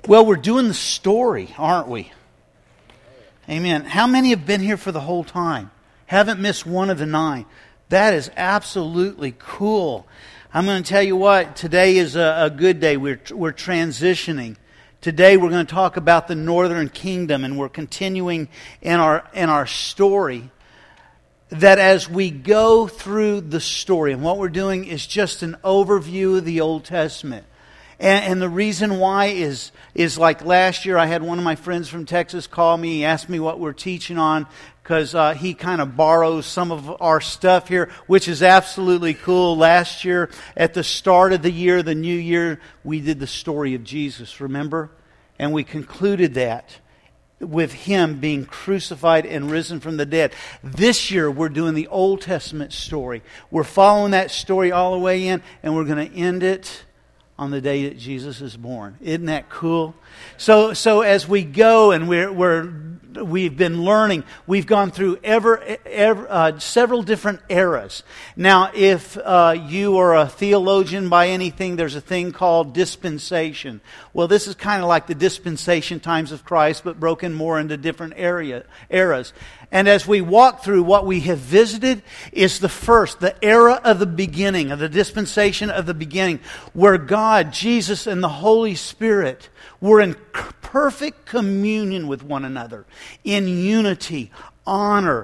Well, we're doing the story, aren't we? Amen. How many have been here for the whole time? Haven't missed one of the 9. That is absolutely cool. I'm going to tell you what, today is a good day. We're transitioning. Today we're going to talk about the Northern Kingdom, and we're continuing in our story. That as we go through the story, and what we're doing is just an overview of the Old Testament. And the reason why is like last year I had one of my friends from Texas call me. He asked me what we're teaching on because he kind of borrows some of our stuff here, which is absolutely cool. Last year, at the start of the year, the new year, we did the story of Jesus, remember? And we concluded that with Him being crucified and risen from the dead. This year, we're doing the Old Testament story. We're following that story all the way in, and we're going to end it on the day that Jesus is born. Isn't that cool? So as we go and we've been learning, we've gone through several different eras. Now, if you are a theologian by anything, there's a thing called dispensation. Well, this is kind of like the dispensation times of Christ, but broken more into different eras. And as we walk through, what we have visited is the era of the beginning, of the dispensation of the beginning, where God, Jesus, and the Holy Spirit were in perfect communion with one another, in unity, honor,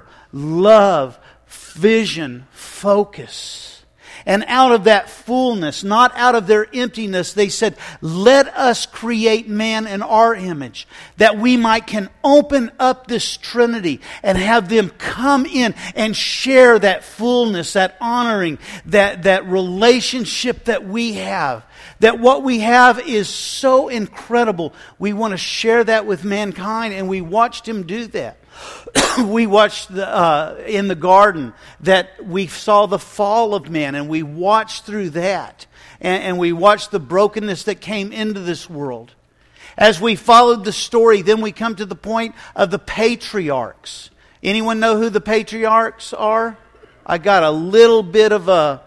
love, vision, focus. And out of that fullness, not out of their emptiness, they said, let us create man in our image, that we can open up this Trinity and have them come in and share that fullness, that honoring, that relationship that we have. That what we have is so incredible. We want to share that with mankind, and we watched Him do that. We watched in the garden that we saw the fall of man, and we watched through that. And we watched the brokenness that came into this world. As we followed the story, then we come to the point of the patriarchs. Anyone know who the patriarchs are? I got a little bit of a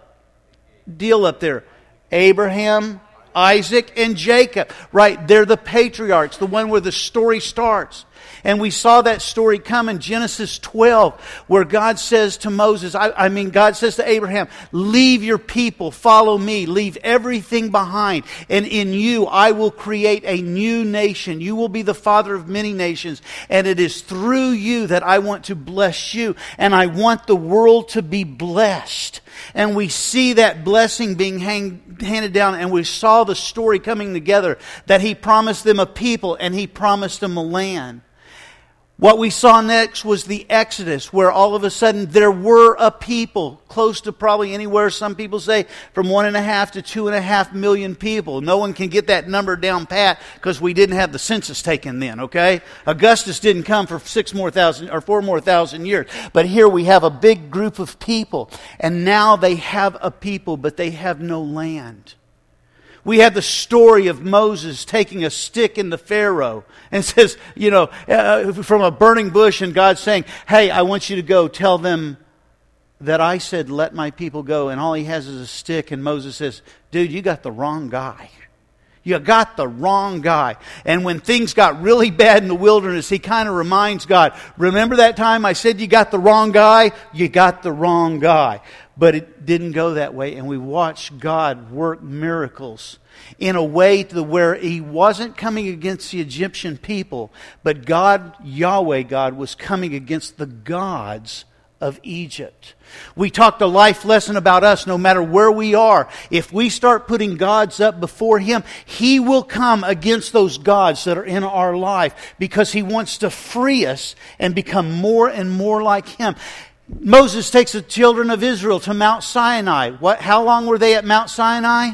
deal up there. Abraham, Isaac, and Jacob. Right, they're the patriarchs, the one where the story starts. And we saw that story come in Genesis 12, where God says to Moses, God says to Abraham, leave your people, follow me, leave everything behind. And in you, I will create a new nation. You will be the father of many nations. And it is through you that I want to bless you. And I want the world to be blessed. And we see that blessing being handed down. And we saw the story coming together, that He promised them a people and He promised them a land. What we saw next was the Exodus, where all of a sudden there were a people, close to probably anywhere, some people say, from 1.5 to 2.5 million people. No one can get that number down pat because we didn't have the census taken then, okay? Augustus didn't come for 4 more thousand years. But here we have a big group of people, and now they have a people, but they have no land. We have the story of Moses taking a stick into Pharaoh and says, from a burning bush, and God saying, hey, I want you to go tell them that I said, let my people go. And all he has is a stick. And Moses says, dude, you got the wrong guy. You got the wrong guy. And when things got really bad in the wilderness, he kind of reminds God, remember that time I said you got the wrong guy? You got the wrong guy. But it didn't go that way. And we watched God work miracles in a way to where He wasn't coming against the Egyptian people, but God, Yahweh God, was coming against the gods of Egypt. We talked a life lesson about us. No matter where we are, if we start putting gods up before Him, He will come against those gods that are in our life, because He wants to free us and become more and more like Him. Moses takes the children of Israel to Mount Sinai. How long were they at Mount Sinai?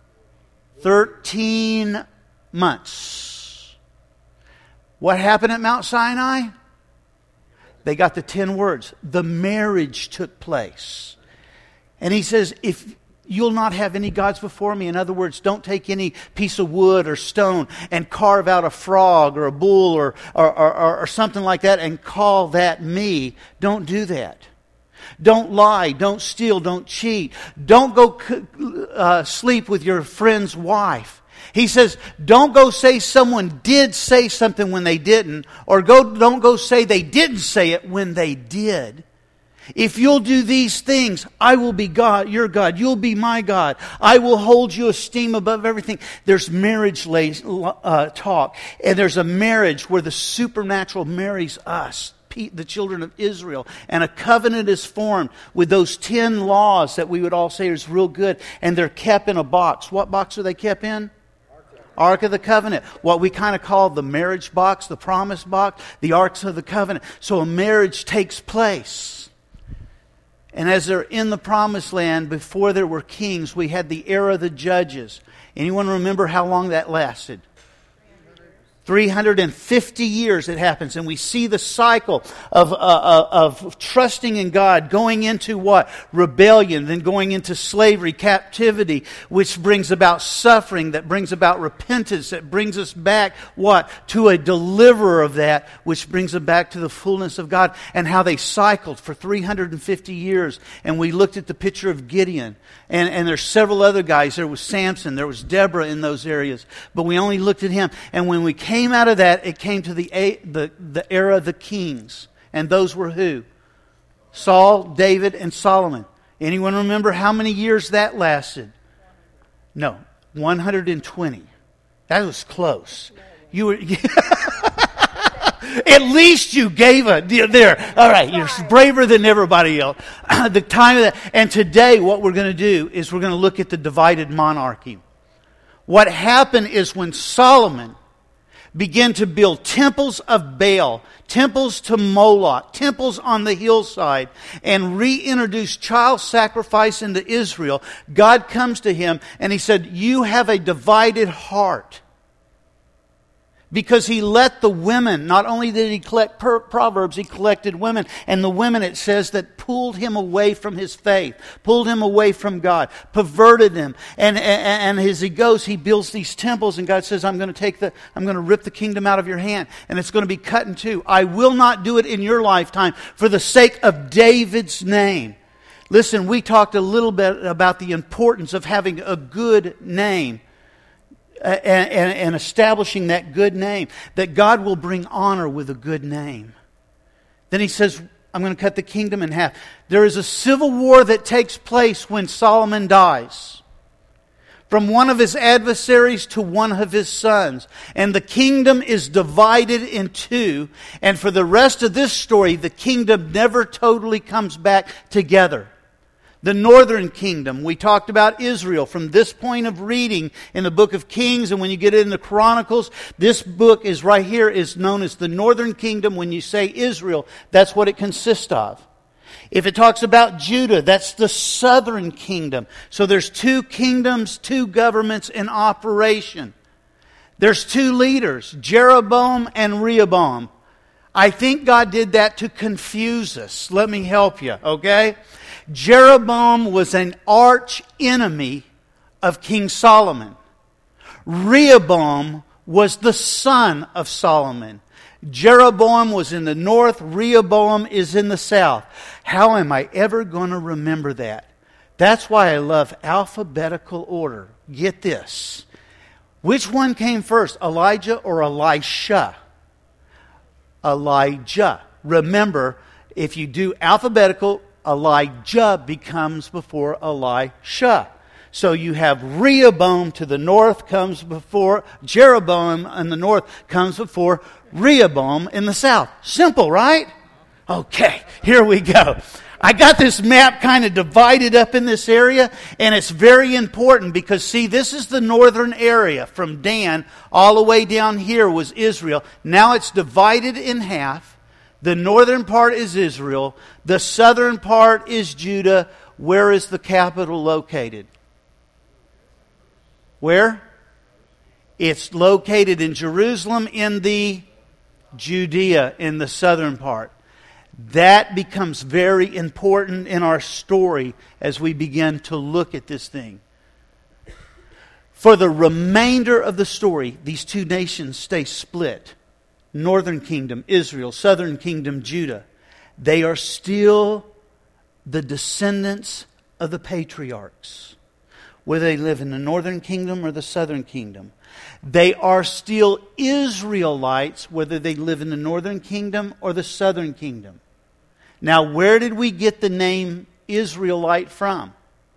13 months. What happened at Mount Sinai? They got the 10 words. The marriage took place. And He says, if you'll not have any gods before me. In other words, don't take any piece of wood or stone and carve out a frog or a bull or something like that and call that me. Don't do that. Don't lie, don't steal, don't cheat. Don't go sleep with your friend's wife. He says, don't go say someone did say something when they didn't, or don't go say they didn't say it when they did. If you'll do these things, I will be God, your God. You'll be my God. I will hold you esteem above everything. There's marriage talk. And there's a marriage where the supernatural marries us, the children of Israel. And a covenant is formed with those 10 laws that we would all say is real good. And they're kept in a box. What box are they kept in? Ark of the Covenant. What we kind of call the marriage box, the promise box, the Arks of the Covenant. So a marriage takes place. And as they're in the promised land, before there were kings, we had the era of the judges. Anyone remember how long that lasted? 350 years it happens, and we see the cycle of trusting in God, going into what? Rebellion, then going into slavery, captivity, which brings about suffering, that brings about repentance, that brings us back, what? To a deliverer of that, which brings them back to the fullness of God, and how they cycled for 350 years. And we looked at the picture of Gideon, and there's several other guys. There was Samson, there was Deborah in those areas, but we only looked at him. And when we came out of that, it came to the era of the kings. And those were who? Saul, David, and Solomon. Anyone remember how many years that lasted? No, 120. That was close. You were... At least you gave there. All right, you're braver than everybody else. The time of that. And today what we're going to do is we're going to look at the divided monarchy. What happened is when Solomon began to build temples of Baal, temples to Moloch, temples on the hillside, and reintroduce child sacrifice into Israel, God comes to him and He said, you have a divided heart. Because he let the women, not only did he collect proverbs, he collected women. And the women, it says, that pulled him away from his faith, pulled him away from God, perverted him. And as he goes, he builds these temples, and God says, I'm going to rip the kingdom out of your hand, and it's going to be cut in two. I will not do it in your lifetime for the sake of David's name. Listen, we talked a little bit about the importance of having a good name. And establishing that good name, that God will bring honor with a good name. Then he says, I'm going to cut the kingdom in half. There is a civil war that takes place when Solomon dies. From one of his adversaries to one of his sons. And the kingdom is divided in two. And for the rest of this story, the kingdom never totally comes back together. The northern kingdom, we talked about Israel. From this point of reading in the book of Kings, and when you get into Chronicles, this book is right here, is known as the northern kingdom. When you say Israel, that's what it consists of. If it talks about Judah, that's the southern kingdom. So there's two kingdoms, two governments in operation. There's two leaders, Jeroboam and Rehoboam. I think God did that to confuse us. Let me help you, okay? Jeroboam was an arch enemy of King Solomon. Rehoboam was the son of Solomon. Jeroboam was in the north, Rehoboam is in the south. How am I ever going to remember that? That's why I love alphabetical order. Get this. Which one came first, Elijah or Elisha? Elijah. Remember, if you do alphabetical, Elijah becomes before Elisha. So you have Rehoboam to the north comes before Jeroboam, and the north comes before Rehoboam in the south. Simple, right? Okay, here we go. I got this map kind of divided up in this area, and it's very important because, see, this is the northern area. From Dan all the way down here was Israel. Now it's divided in half. The northern part is Israel. The southern part is Judah. Where is the capital located? Where? It's located in Jerusalem in the Judea, in the southern part. That becomes very important in our story as we begin to look at this thing. For the remainder of the story, these two nations stay split. Northern kingdom, Israel. Southern kingdom, Judah. They are still the descendants of the patriarchs. Whether they live in the northern kingdom or the southern kingdom. They are still Israelites, whether they live in the northern kingdom or the southern kingdom. Now, where did we get the name Israelite from?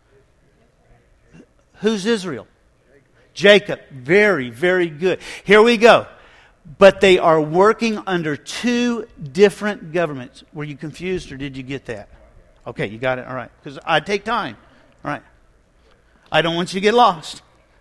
Who's Israel? Jacob. Very, very good. Here we go. But they are working under two different governments. Were you confused or did you get that? Okay, you got it? All right. Because I take time. All right. I don't want you to get lost.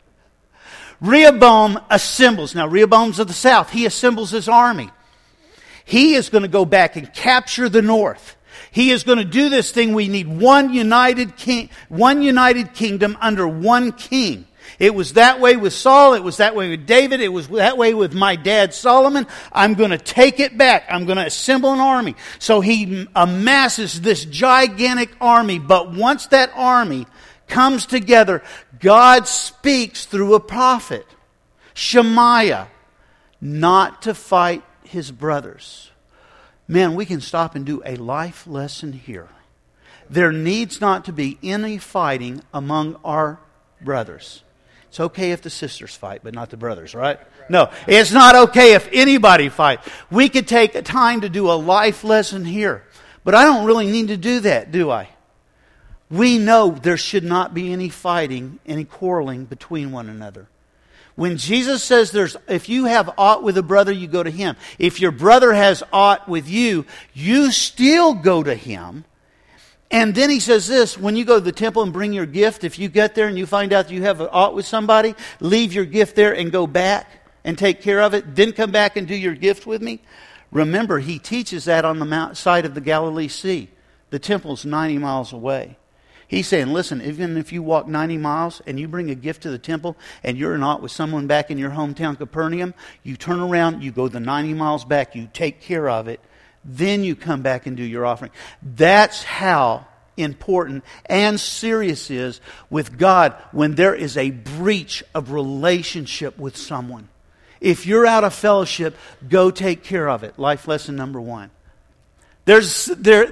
Rehoboam assembles. Now, Rehoboam's of the south. He assembles his army. He is going to go back and capture the north. He is going to do this thing. We need one united kingdom under one king. It was that way with Saul. It was that way with David. It was that way with my dad Solomon. I'm going to take it back. I'm going to assemble an army. So he amasses this gigantic army. But once that army comes together, God speaks through a prophet, Shemaiah, not to fight his brothers. Man, we can stop and do a life lesson here. There needs not to be any fighting among our brothers. It's okay if the sisters fight, but not the brothers, right? No, it's not okay if anybody fights. We could take a time to do a life lesson here. But I don't really need to do that, do I? We know there should not be any fighting, any quarreling between one another. When Jesus says if you have aught with a brother, you go to him. If your brother has aught with you, you still go to him. And then he says this, when you go to the temple and bring your gift, if you get there and you find out you have aught with somebody, leave your gift there and go back and take care of it. Then come back and do your gift with me. Remember, he teaches that on the side of the Galilee Sea. The temple's 90 miles away. He's saying, listen, even if you walk 90 miles and you bring a gift to the temple and you're not with someone back in your hometown Capernaum, you turn around, you go the 90 miles back, you take care of it, then you come back and do your offering. That's how important and serious it is with God when there is a breach of relationship with someone. If you're out of fellowship, go take care of it. Life lesson number 1. There's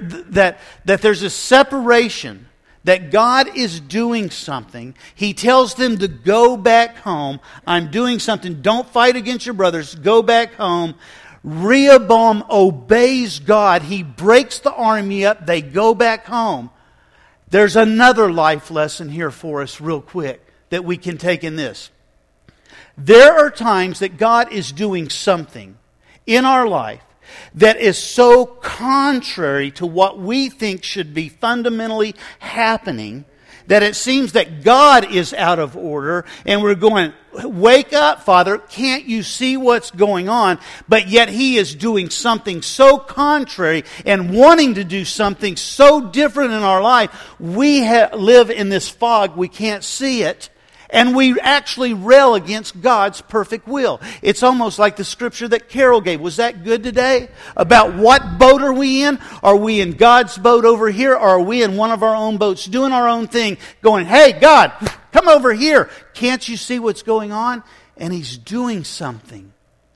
a separation. That God is doing something. He tells them to go back home. I'm doing something. Don't fight against your brothers. Go back home. Rehoboam obeys God. He breaks the army up. They go back home. There's another life lesson here for us real quick that we can take in this. There are times that God is doing something in our life that is so contrary to what we think should be fundamentally happening that it seems that God is out of order and we're going, wake up, Father, can't you see what's going on? But yet He is doing something so contrary and wanting to do something so different in our life. We live in this fog, we can't see it. And we actually rail against God's perfect will. It's almost like the scripture that Carol gave. Was that good today? About what boat are we in? Are we in God's boat over here? Or are we in one of our own boats doing our own thing? Going, hey, God, come over here. Can't you see what's going on? And He's doing something.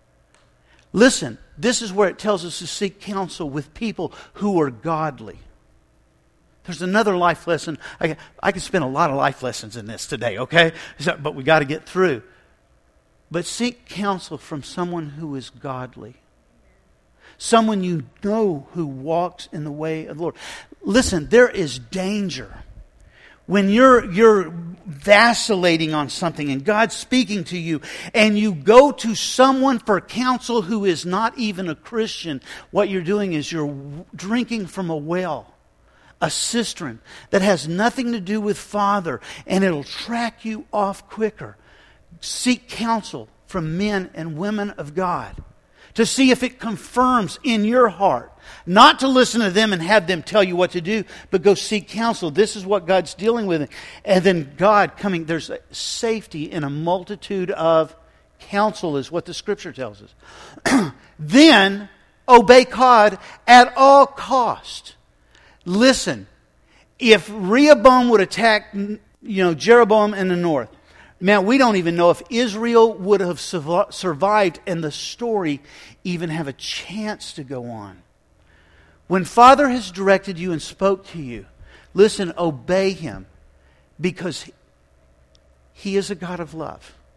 Listen, this is where it tells us to seek counsel with people who are godly. There's another life lesson. I could spend a lot of life lessons in this today, okay? But we got to get through. But seek counsel from someone who is godly. Someone you know who walks in the way of the Lord. Listen, there is danger. When you're vacillating on something and God's speaking to you and you go to someone for counsel who is not even a Christian, what you're doing is you're drinking from a well. A cistern that has nothing to do with Father, and it'll track you off quicker. Seek counsel from men and women of God to see if it confirms in your heart. Not to listen to them and have them tell you what to do, but go seek counsel. This is what God's dealing with. And then God coming, there's safety in a multitude of counsel is what the Scripture tells us. Then obey God at all cost. Listen, if Rehoboam would attack, Jeroboam in the north, man, we don't even know if Israel would have survived and the story even have a chance to go on. When Father has directed you and spoke to you, listen, obey Him because He is a God of love.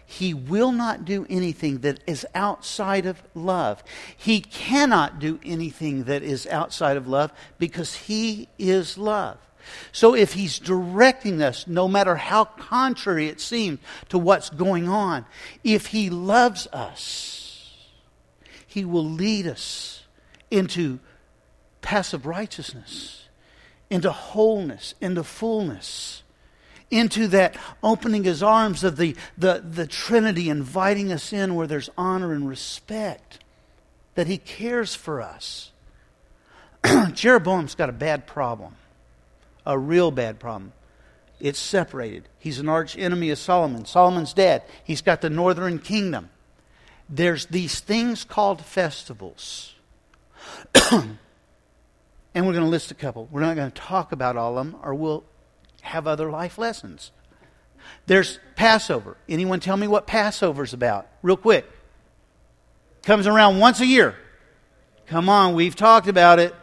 He will not do anything that is outside of love. He cannot do anything that is outside of love because He is love. So if He's directing us, no matter how contrary it seems to what's going on, if He loves us, He will lead us into passive righteousness, into wholeness, into fullness, into that opening His arms of the Trinity, inviting us in where there's honor and respect, that He cares for us. Jeroboam's got a bad problem, a real bad problem. It's separated. He's an arch enemy of Solomon. Solomon's dead. He's got the northern kingdom. There's these things called festivals. And we're going to list a couple. We're not going to talk about all of them, or we'll have other life lessons. There's Passover. Anyone tell me what Passover's about? Real quick. Comes around once a year. Come on, we've talked about it.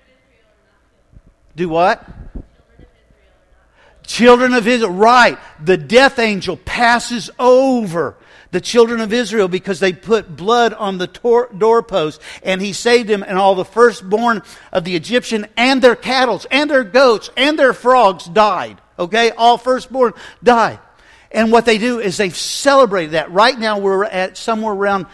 Do what? Children of Israel. Right. The death angel passes over the children of Israel because they put blood on the doorpost, and He saved them, and all the firstborn of the Egyptian and their cattle and their goats and their frogs died. Okay? All firstborn died. And what they do is they've celebrated that. Right now we're at somewhere around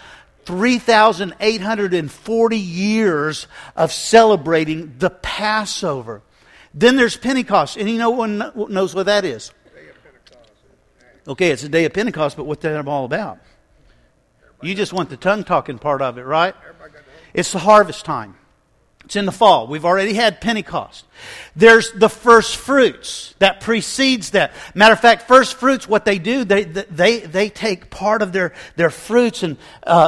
3,840 years of celebrating the Passover. Then there's Pentecost. Anyone knows what that is? Okay, it's the day of Pentecost, but what's that all about? You just want the tongue-talking part of it, right? It's the harvest time. It's in the fall. We've already had Pentecost. There's the first fruits that precedes that. Matter of fact, first fruits, what they do, they take part of their fruits and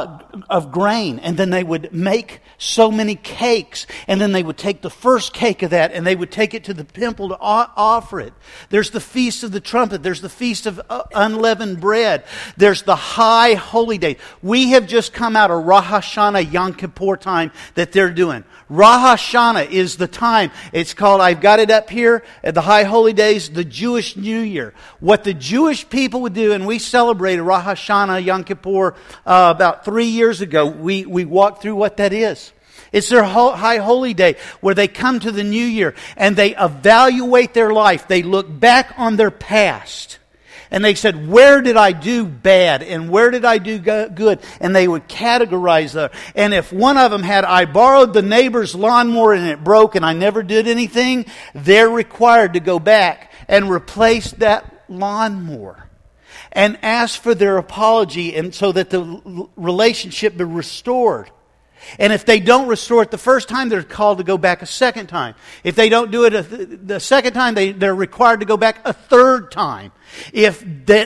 of grain, and then they would make so many cakes, and then they would take the first cake of that, and they would take it to the temple to offer it. There's the Feast of the Trumpet. There's the Feast of Unleavened Bread. There's the High Holy Day. We have just come out of Rosh Hashanah Yom Kippur time that they're doing. Rosh Hashanah is the time. It's called, I've got it up here, at the High Holy Days, the Jewish New Year. What the Jewish people would do, and we celebrated Rosh Hashanah Yom Kippur about 3 years ago. We walked through what that is. It's their High Holy Day where they come to the New Year and they evaluate their life. They look back on their past. And they said, where did I do bad and where did I do good? And they would categorize that. And if one of them had, I borrowed the neighbor's lawnmower and it broke and I never did anything, they're required to go back and replace that lawnmower and ask for their apology, and so that the relationship be restored. And if they don't restore it the first time, they're called to go back a second time. If they don't do it the second time, they're required to go back a third time. If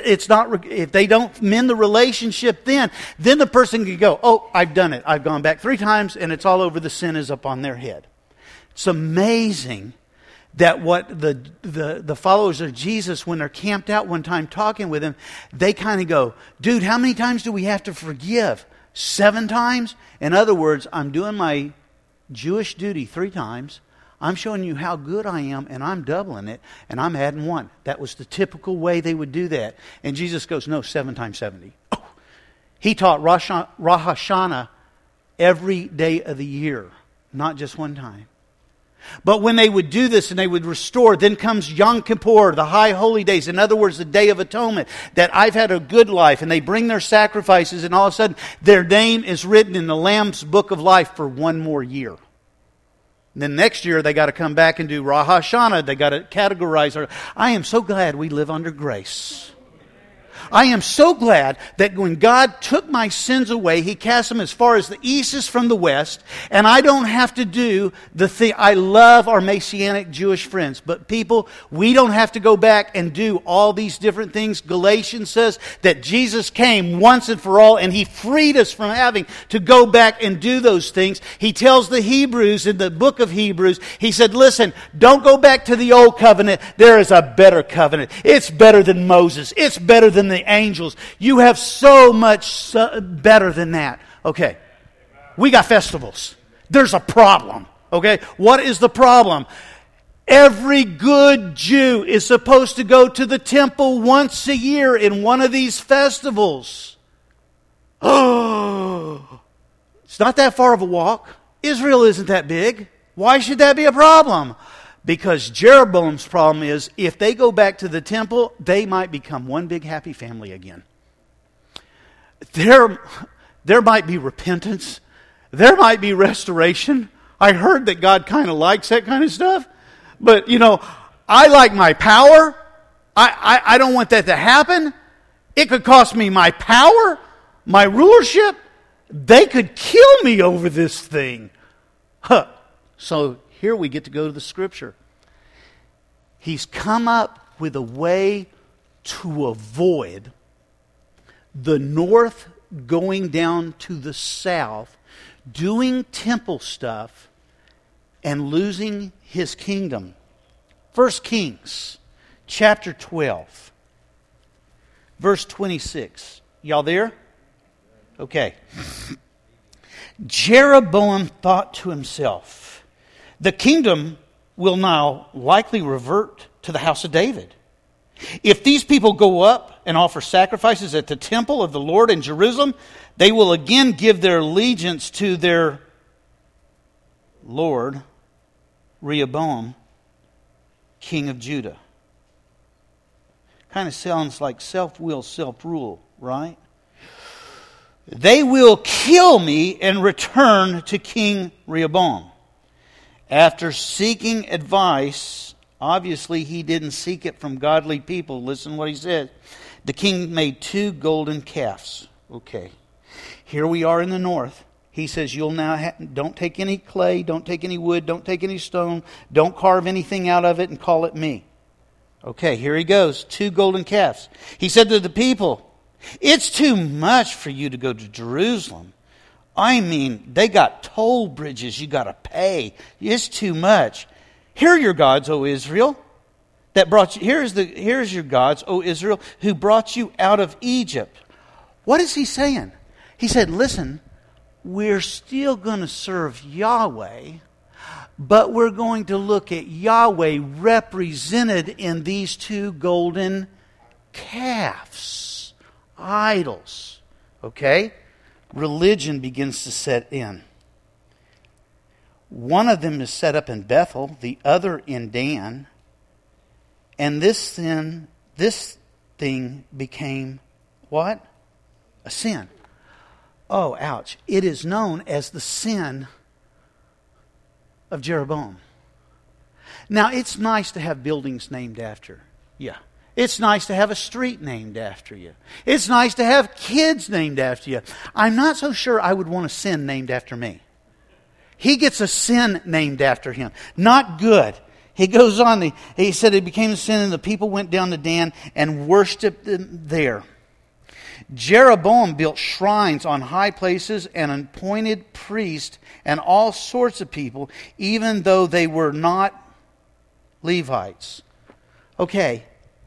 they don't mend the relationship then the person can go, oh, I've done it. I've gone back 3 times and it's all over. The sin is up on their head. It's amazing that what the followers of Jesus, when they're camped out one time talking with Him, they kind of go, dude, how many times do we have to forgive? 7 times? In other words, I'm doing my Jewish duty 3 times. I'm showing you how good I am, and I'm doubling it, and I'm adding 1. That was the typical way they would do that. And Jesus goes, no, 7 times 70. Oh. He taught Rosh Hashanah every day of the year, not just one time. But when they would do this and they would restore, then comes Yom Kippur, the High Holy Days. In other words, the Day of Atonement. That I've had a good life. And they bring their sacrifices, and all of a sudden their name is written in the Lamb's Book of Life for 1 more year. And then next year they got to come back and do Rosh Hashanah. They got to categorize. I am so glad we live under grace. I am so glad that when God took my sins away, He cast them as far as the east is from the west, and I don't have to do the thing. I love our Messianic Jewish friends, but people, we don't have to go back and do all these different things. Galatians says that Jesus came once and for all, and He freed us from having to go back and do those things. He tells the Hebrews in the book of Hebrews, He said, listen, don't go back to the old covenant. There is a better covenant. It's better than Moses. It's better than the angels. You have so much better than that. Okay. We got festivals. There's a problem. Okay. What is the problem? Every good Jew is supposed to go to the temple once a year in one of these festivals. Oh, it's not that far of a walk. Israel isn't that big. Why should that be a problem? Because Jeroboam's problem is if they go back to the temple, they might become one big happy family again. There might be repentance. There might be restoration. I heard that God kind of likes that kind of stuff. But, I like my power. I don't want that to happen. It could cost me my power, my rulership. They could kill me over this thing. Huh. So here we get to go to the Scripture. He's come up with a way to avoid the north going down to the south, doing temple stuff, and losing his kingdom. 1 Kings chapter 12, verse 26. Y'all there? Okay. Jeroboam thought to himself, the kingdom will now likely revert to the house of David. If these people go up and offer sacrifices at the temple of the Lord in Jerusalem, they will again give their allegiance to their Lord, Rehoboam, king of Judah. Kind of sounds like self-will, self-rule, right? They will kill me and return to King Rehoboam. After seeking advice, obviously he didn't seek it from godly people. Listen what he said. The king made 2 golden calves. Okay. Here we are in the north. He says, you'll now don't take any clay, don't take any wood, don't take any stone, don't carve anything out of it and call it me. Okay, here he goes. 2 golden calves. He said to the people, it's too much for you to go to Jerusalem. I mean, they got toll bridges you got to pay. It's too much. Here are your gods, O Israel, that brought you. Here's your gods, O Israel, who brought you out of Egypt. What is he saying? He said, listen, we're still going to serve Yahweh, but we're going to look at Yahweh represented in these 2 golden calves, idols. Okay? Religion begins to set in. One of them is set up in Bethel, the other in Dan. And this thing became what? A sin. Oh, ouch. It is known as the sin of Jeroboam. Now, it's nice to have buildings named after you. It's nice to have a street named after you. It's nice to have kids named after you. I'm not so sure I would want a sin named after me. He gets a sin named after him. Not good. He goes on. He said it became a sin and the people went down to Dan and worshipped them there. Jeroboam built shrines on high places and appointed priests and all sorts of people, even though they were not Levites. Okay.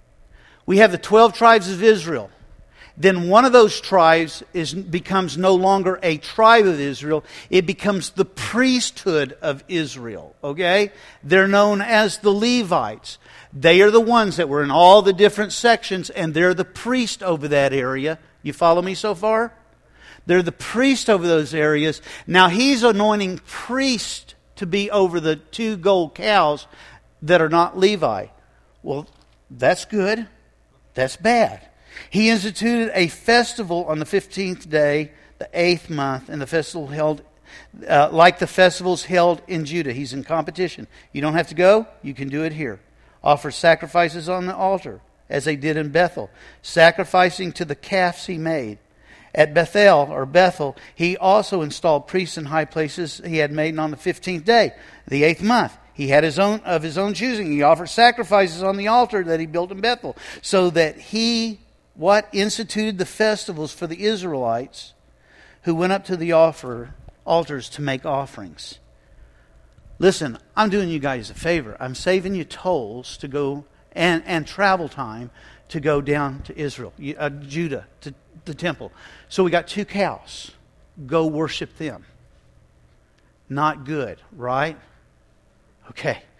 We have the 12 tribes of Israel. Then one of those tribes becomes no longer a tribe of Israel. It becomes the priesthood of Israel. Okay? They're known as the Levites. They are the ones that were in all the different sections, and they're the priest over that area. You follow me so far? They're the priest over those areas. Now he's anointing priests to be over the 2 gold cows that are not Levi. Well, that's good. That's bad. He instituted a festival on the 15th day, the 8th month, and the festival held like the festivals held in Judah. He's in competition. You don't have to go. You can do it here. Offer sacrifices on the altar, as they did in Bethel, sacrificing to the calves he made. At Bethel, he also installed priests in high places he had made on the 15th day, the 8th month. He had his own choosing. He offered sacrifices on the altar that he built in Bethel, so that he instituted the festivals for the Israelites who went up to the altars to make offerings. Listen, I'm doing you guys a favor. I'm saving you tolls to go and travel time to go down to Israel, Judah, to the temple. So we got 2 cows. Go worship them. Not good, right? Okay.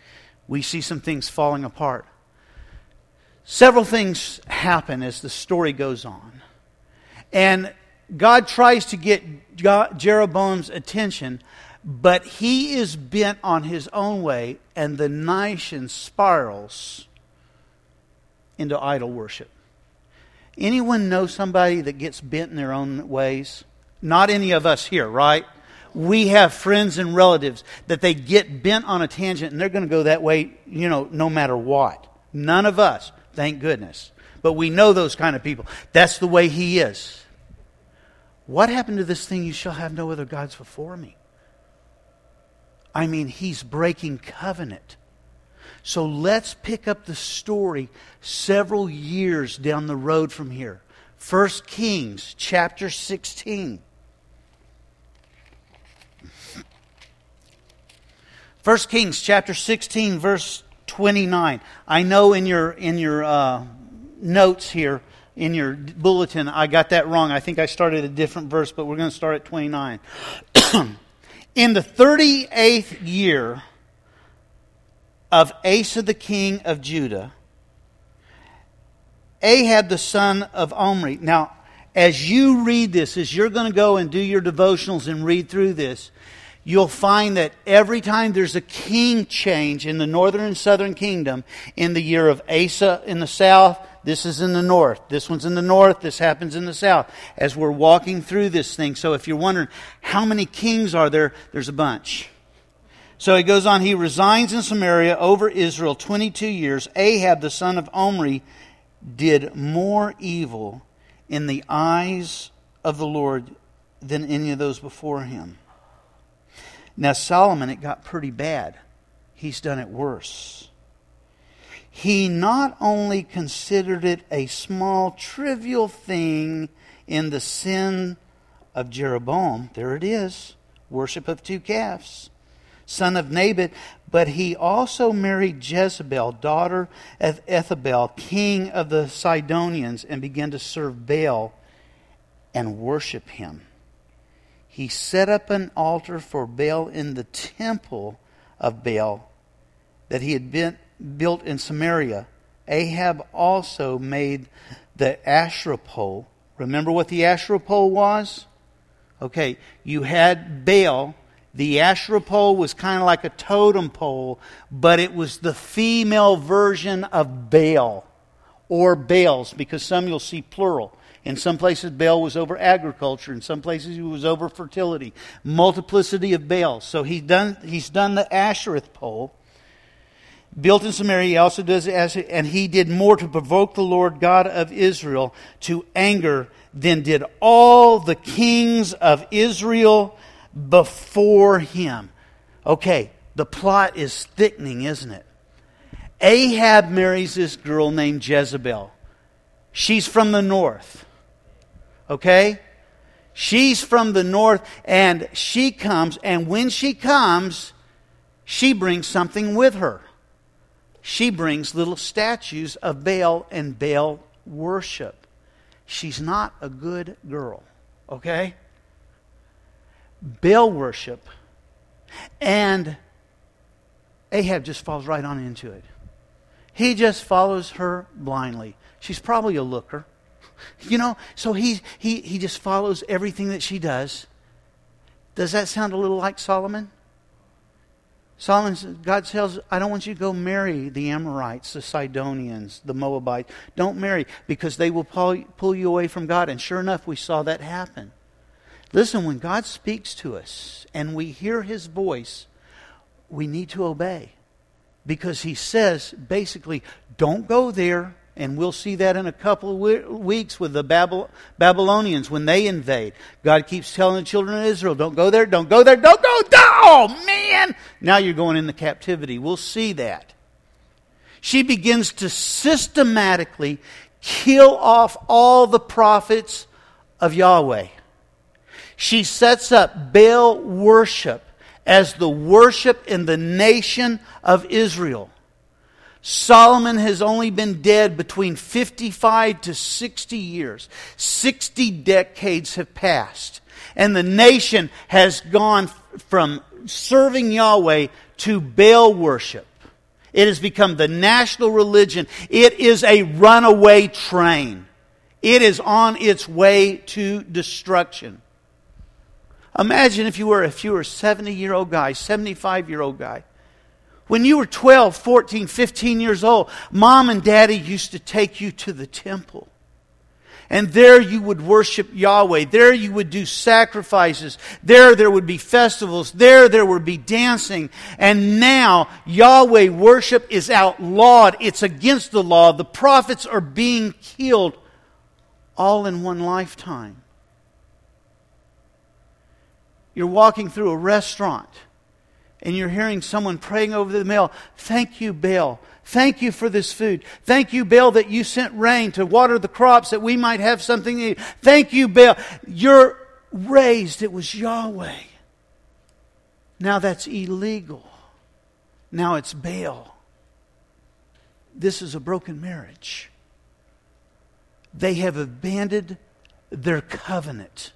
we see some things falling apart. Several things happen as the story goes on. And God tries to get Jeroboam's attention, but he is bent on his own way, and the nation spirals into idol worship. Anyone know somebody that gets bent in their own ways? Not any of us here, right? We have friends and relatives that they get bent on a tangent and they're going to go that way, no matter what. None of us, thank goodness. But we know those kind of people. That's the way he is. What happened to this thing, you shall have no other gods before me? I mean, he's breaking covenant. So let's pick up the story several years down the road from here. 1 Kings chapter 16. 1 Kings chapter 16 verse 29. I know in your notes here, in your bulletin, I got that wrong. I think I started a different verse, but we're going to start at 29. In the 38th year of Asa the king of Judah, Ahab the son of Omri. Now, as you read this, as you're going to go and do your devotionals and read through this, you'll find that every time there's a king change in the northern and southern kingdom, in the year of Asa in the south, this is in the north. This one's in the north. This happens in the south. As we're walking through this thing. So if you're wondering, how many kings are there? There's a bunch. So he goes on. He resigns in Samaria over Israel 22 years. Ahab, the son of Omri, did more evil in the eyes of the Lord than any of those before him. Now Solomon, it got pretty bad. He's done it worse. He not only considered it a small, trivial thing in the sin of Jeroboam, there it is, worship of two calves, son of Nabat, but he also married Jezebel, daughter of Ethabel, king of the Sidonians, and began to serve Baal and worship him. He set up an altar for Baal in the temple of Baal that he had built in Samaria. Ahab also made the Asherah pole. Remember what the Asherah pole was? Okay, you had Baal. The Asherah pole was kind of like a totem pole, but it was the female version of Baal, or Baals, because some you'll see plural. In some places, Baal was over agriculture. In some places, he was over fertility. Multiplicity of Baals. So he's done the Asherah pole. Built in Samaria, he also does it, and he did more to provoke the Lord God of Israel to anger than did all the kings of Israel before him. Okay, the plot is thickening, isn't it? Ahab marries this girl named Jezebel. She's from the north. Okay? She's from the north, and she comes, and when she comes, she brings something with her. She brings little statues of Baal and Baal worship. She's not a good girl. Okay? Baal worship. And Ahab just falls right on into it. He just follows her blindly. She's probably a looker. So he just follows everything that she does. Does that sound a little like Solomon? Solomon says, God tells, I don't want you to go marry the Amorites, the Sidonians, the Moabites. Don't marry, because they will pull you away from God. And sure enough, we saw that happen. Listen, when God speaks to us and we hear His voice, we need to obey. Because He says, basically, don't go there. And we'll see that in a couple of weeks with the Babylonians when they invade. God keeps telling the children of Israel, don't go there, don't go there, don't go there. Oh, man! Now you're going into captivity. We'll see that. She begins to systematically kill off all the prophets of Yahweh. She sets up Baal worship as the worship in the nation of Israel. Solomon has only been dead between 55 to 60 years. 60 decades have passed. And the nation has gone from serving Yahweh to Baal worship. It has become the national religion. It is a runaway train. It is on its way to destruction. Imagine if you were a 70-year-old guy, 75-year-old guy. When you were 12, 14, 15 years old, Mom and Daddy used to take you to the temple. And there you would worship Yahweh. There you would do sacrifices. There would be festivals. There would be dancing. And now Yahweh worship is outlawed. It's against the law. The prophets are being killed all in one lifetime. You're walking through a restaurant and you're hearing someone praying over the meal. Thank you, Baal. Thank you for this food. Thank you, Baal, that you sent rain to water the crops that we might have something to eat. Thank you, Baal. You're raised. It was Yahweh. Now that's illegal. Now it's Baal. This is a broken marriage. They have abandoned their covenant.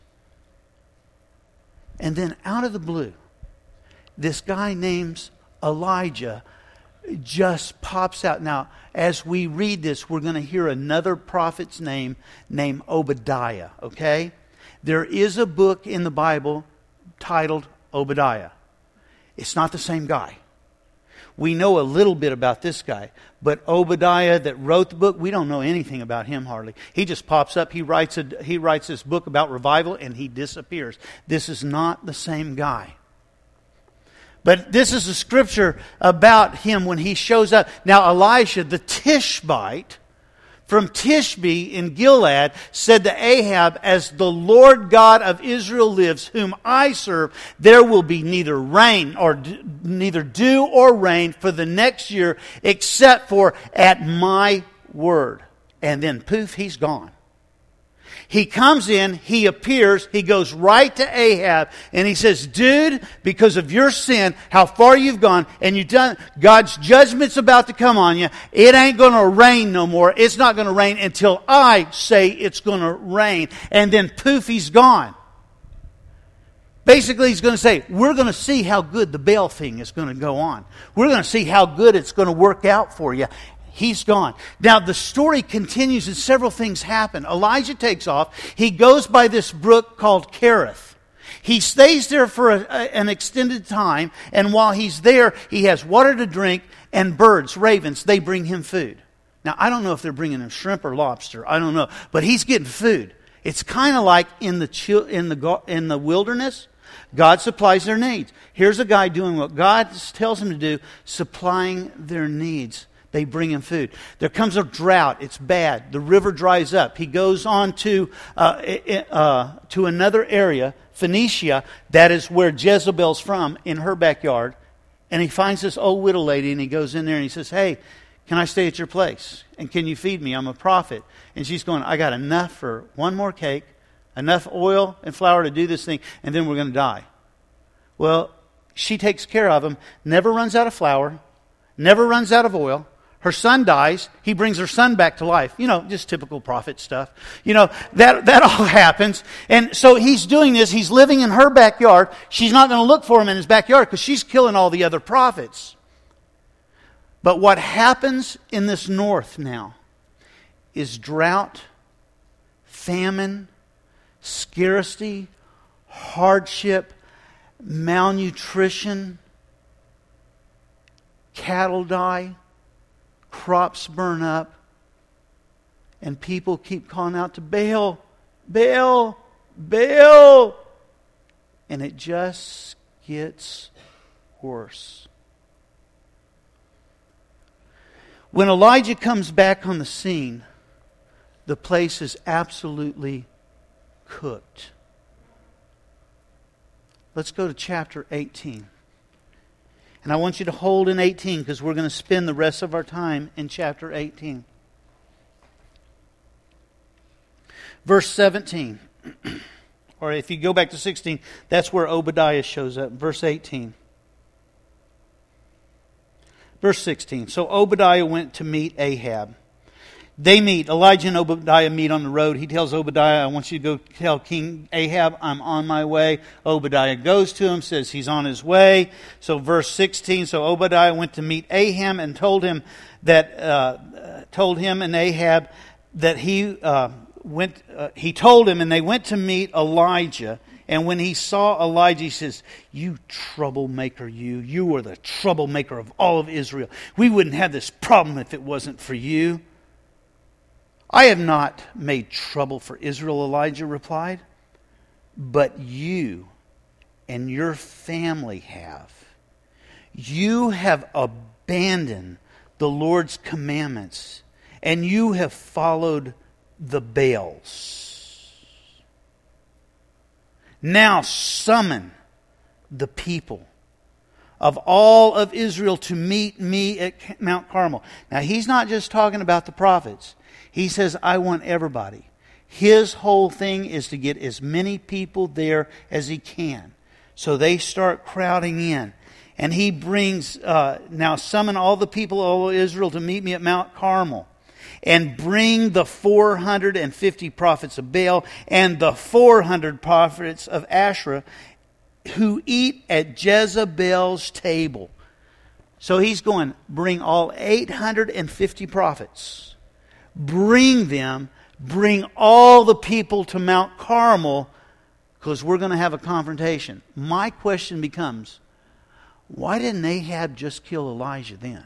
And then out of the blue, this guy named Elijah just pops out. Now, as we read this, we're going to hear another prophet's name named Obadiah, okay? There is a book in the Bible titled Obadiah. It's not the same guy. We know a little bit about this guy, but Obadiah that wrote the book, we don't know anything about him hardly. He just pops up, he writes this book about revival, and he disappears. This is not the same guy. But this is a scripture about him when he shows up. Now Elisha, the Tishbite from Tishbe in Gilead, said to Ahab, "As the Lord God of Israel lives, whom I serve, there will be neither dew or rain for the next year, except for at my word." And then poof, he's gone. He comes in, he appears, he goes right to Ahab, and he says, "Dude, because of your sin, how far you've gone, and you've done, God's judgment's about to come on you. It ain't going to rain no more. It's not going to rain until I say it's going to rain." And then poof, he's gone. Basically, he's going to say, we're going to see how good the Baal thing is going to go on. We're going to see how good it's going to work out for you. He's gone. Now, the story continues and several things happen. Elijah takes off. He goes by this brook called Kerith. He stays there for an extended time, and while he's there, he has water to drink, and birds, ravens, they bring him food. Now, I don't know if they're bringing him shrimp or lobster. I don't know. But he's getting food. It's kind of like in the wilderness, God supplies their needs. Here's a guy doing what God tells him to do, supplying their needs. They bring him food. There comes a drought. It's bad. The river dries up. He goes on to another area, Phoenicia. That is where Jezebel's from, in her backyard. And he finds this old widow lady, and he goes in there and he says, "Hey, can I stay at your place? And can you feed me? I'm a prophet." And she's going, "I got enough for one more cake, enough oil and flour to do this thing, and then we're going to die." Well, she takes care of him, never runs out of flour, never runs out of oil. Her son dies. He brings her son back to life. You know, just typical prophet stuff. You know, that all happens. And so he's doing this. He's living in her backyard. She's not going to look for him in his backyard because she's killing all the other prophets. But what happens in this north now is drought, famine, scarcity, hardship, malnutrition, cattle die, crops burn up, and people keep calling out to Baal, Baal, Baal. And it just gets worse. When Elijah comes back on the scene, the place is absolutely cooked. Let's go to chapter 18. And I want you to hold in 18 because we're going to spend the rest of our time in chapter 18. Verse 17. Or if you go back to 16, that's where Obadiah shows up. Verse 18. Verse 16. So Obadiah went to meet Ahab. They meet. Elijah and Obadiah meet on the road. He tells Obadiah, I want you to go tell King Ahab I'm on my way. Obadiah goes to him, says he's on his way. So verse 16, so Obadiah went to meet Ahab and told him and Ahab that he told him, and they went to meet Elijah. And when he saw Elijah, he says, you troublemaker, you are the troublemaker of all of Israel. We wouldn't have this problem if it wasn't for you. I have not made trouble for Israel, Elijah replied, but you and your family have. You have abandoned the Lord's commandments, and you have followed the Baals. Now summon the people of all of Israel to meet me at Mount Carmel. Now he's not just talking about the prophets. He says, I want everybody. His whole thing is to get as many people there as he can. So they start crowding in. And he brings, now summon all the people of all of Israel to meet me at Mount Carmel. And bring the 450 prophets of Baal and the 400 prophets of Asherah who eat at Jezebel's table. So he's going, bring all 850 prophets. Bring them. Bring all the people to Mount Carmel because we're going to have a confrontation. My question becomes, why didn't Ahab just kill Elijah then?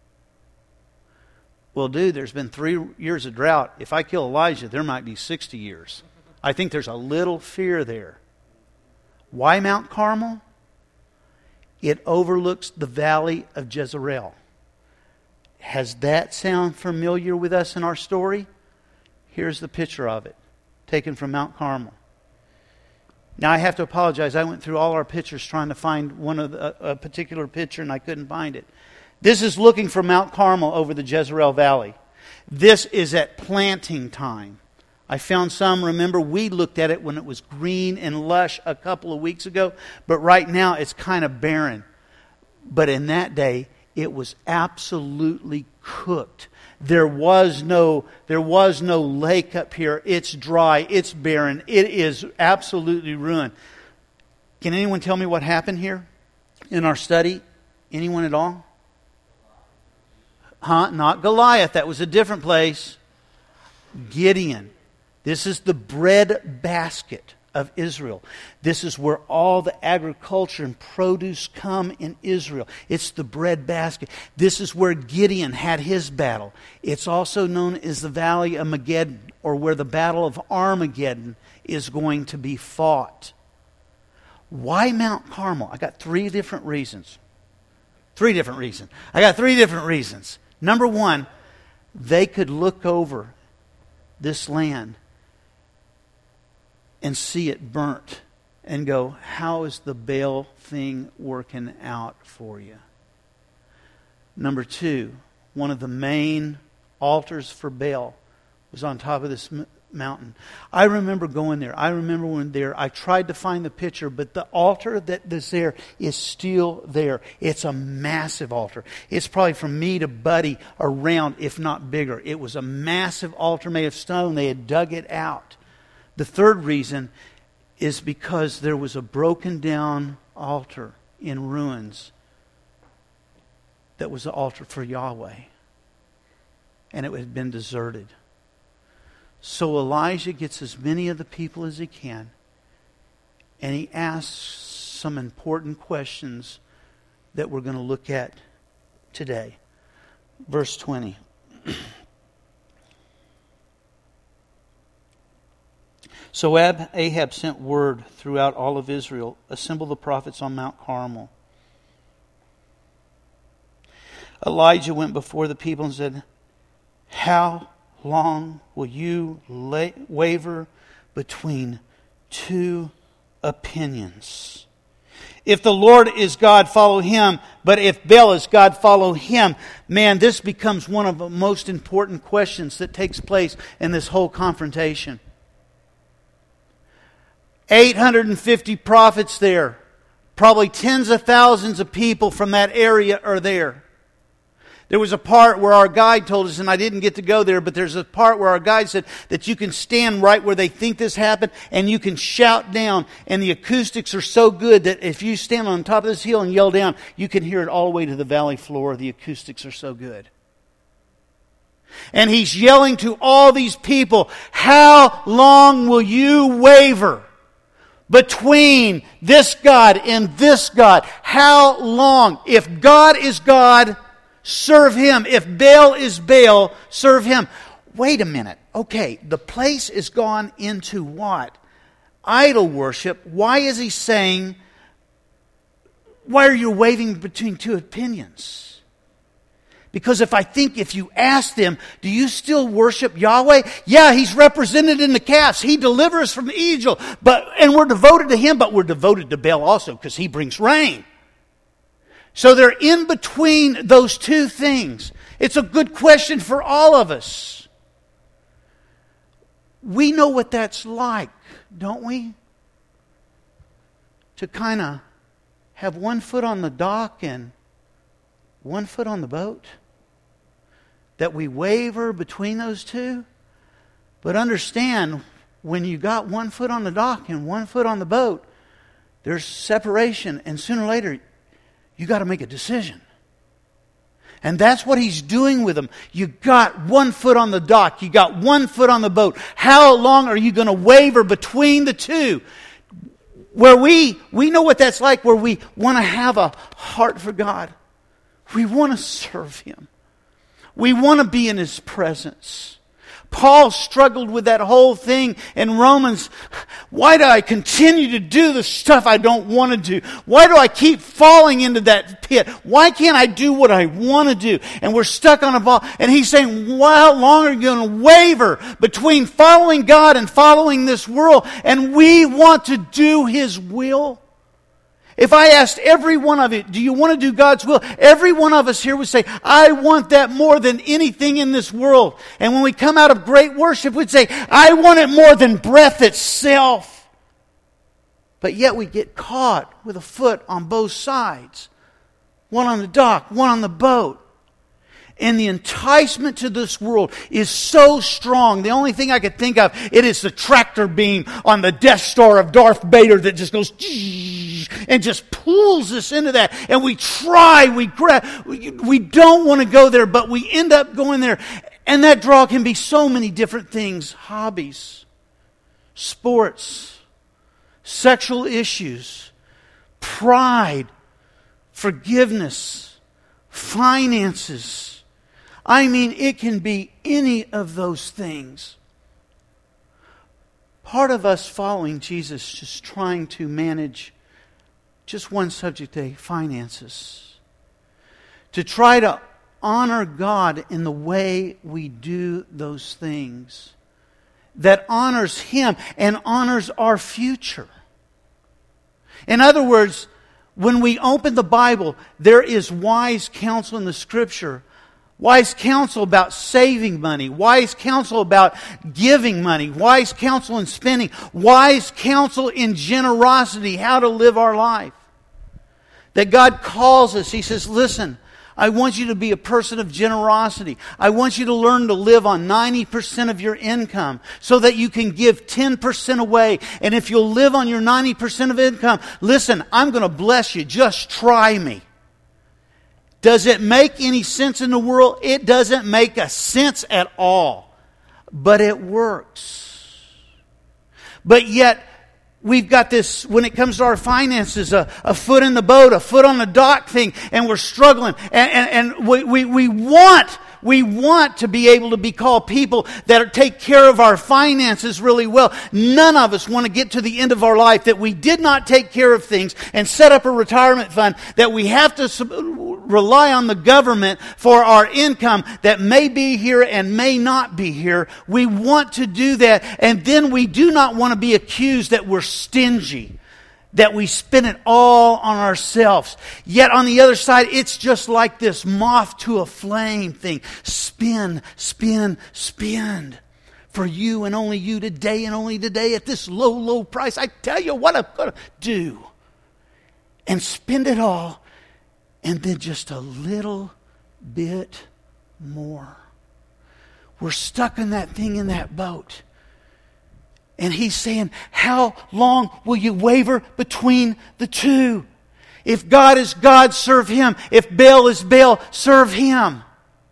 Well, dude, there's been 3 years of drought. If I kill Elijah, there might be 60 years. I think there's a little fear there. Why Mount Carmel? It overlooks the valley of Jezreel. Has that sound familiar with us in our story? Here's the picture of it, taken from Mount Carmel. Now, I have to apologize. I went through all our pictures trying to find a particular picture, and I couldn't find it. This is looking from Mount Carmel over the Jezreel Valley. This is at planting time. I found some, remember, we looked at it when it was green and lush a couple of weeks ago, but right now it's kind of barren. But in that day, it was absolutely cooked. There was no lake up here. It's dry, it's barren, it is absolutely ruined. Can anyone tell me what happened here in our study? Anyone at all? Not Goliath. That was a different place. Gideon. This is the bread basket of Israel. This is where all the agriculture and produce come in Israel. It's the bread basket. This is where Gideon had his battle. It's also known as the Valley of Megiddon, or where the Battle of Armageddon is going to be fought. Why Mount Carmel? I got 3 different reasons. I got 3 different reasons. Number 1, they could look over this land and see it burnt and go, how is the Baal thing working out for you? Number 2, one of the main altars for Baal was on top of this mountain. I remember going there. I tried to find the picture, but the altar that is there is still there. It's a massive altar. It's probably from me to Buddy around, if not bigger. It was a massive altar made of stone. They had dug it out. The third reason is because there was a broken down altar in ruins that was the altar for Yahweh. And it had been deserted. So Elijah gets as many of the people as he can, and he asks some important questions that we're going to look at today. Verse 20. So Ahab sent word throughout all of Israel, assemble the prophets on Mount Carmel. Elijah went before the people and said, how long will you waver between 2 opinions? If the Lord is God, follow Him. But if Baal is God, follow him. Man, this becomes one of the most important questions that takes place in this whole confrontation. 850 prophets there. Probably tens of thousands of people from that area are there. There was a part where our guide told us, and I didn't get to go there, but there's a part where our guide said that you can stand right where they think this happened, and you can shout down, and the acoustics are so good that if you stand on top of this hill and yell down, you can hear it all the way to the valley floor. The acoustics are so good. And he's yelling to all these people, how long will you waver between this God and this God? How long? If God is God, serve Him. If Baal is Baal, serve Him. Wait a minute. Okay, the place is gone into what? Idol worship. Why is he saying, why are you wavering between two opinions? Because if you ask them, do you still worship Yahweh? Yeah, He's represented in the calves. He delivers from Egypt. And we're devoted to Him, but we're devoted to Baal also because he brings rain. So they're in between those two things. It's a good question for all of us. We know what that's like, don't we? To kind of have one foot on the dock and one foot on the boat. That we waver between those two. But understand, when you got one foot on the dock and one foot on the boat, there's separation, and sooner or later, you got to make a decision. And that's what he's doing with them. You got one foot on the dock, you got one foot on the boat. How long are you going to waver between the two? Where we know what that's like, where we want to have a heart for God. We want to serve Him. We want to be in His presence. Paul struggled with that whole thing in Romans. Why do I continue to do the stuff I don't want to do? Why do I keep falling into that pit? Why can't I do what I want to do? And we're stuck on a ball. And he's saying, how long are you going to waver between following God and following this world? And we want to do His will. If I asked every one of you, do you want to do God's will? Every one of us here would say, I want that more than anything in this world. And when we come out of great worship, we'd say, I want it more than breath itself. But yet we get caught with a foot on both sides. One on the dock, one on the boat. And the enticement to this world is so strong. The only thing I could think of, it is the tractor beam on the Death Star of Darth Vader that just goes and just pulls us into that. And we try, we grab, we don't want to go there, but we end up going there. And that draw can be so many different things. Hobbies, sports, sexual issues, pride, forgiveness, finances. I mean, it can be any of those things. Part of us following Jesus just trying to manage just one subject today, finances. To try to honor God in the way we do those things. That honors Him and honors our future. In other words, when we open the Bible, there is wise counsel in the Scripture. Wise counsel about saving money. Wise counsel about giving money. Wise counsel in spending. Wise counsel in generosity. How to live our life. That God calls us. He says, listen, I want you to be a person of generosity. I want you to learn to live on 90% of your income so that you can give 10% away. And if you'll live on your 90% of income, listen, I'm going to bless you. Just try me. Does it make any sense in the world? It doesn't make a sense at all. But it works. But yet, we've got this, when it comes to our finances, a foot in the boat, a foot on the dock thing, and we're struggling. And we want to be able to be called people that take care of our finances really well. None of us want to get to the end of our life that we did not take care of things and set up a retirement fund, that we have to rely on the government for our income that may be here and may not be here. We want to do that, and then we do not want to be accused that we're stingy, that we spend it all on ourselves. Yet on the other side, it's just like this moth to a flame thing. Spend, spend, spend. For you and only you today and only today at this low, low price. I tell you what I'm going to do. And spend it all. And then just a little bit more. We're stuck in that thing in that boat. And He's saying, how long will you waver between the two? If God is God, serve Him. If Baal is Baal, serve Him.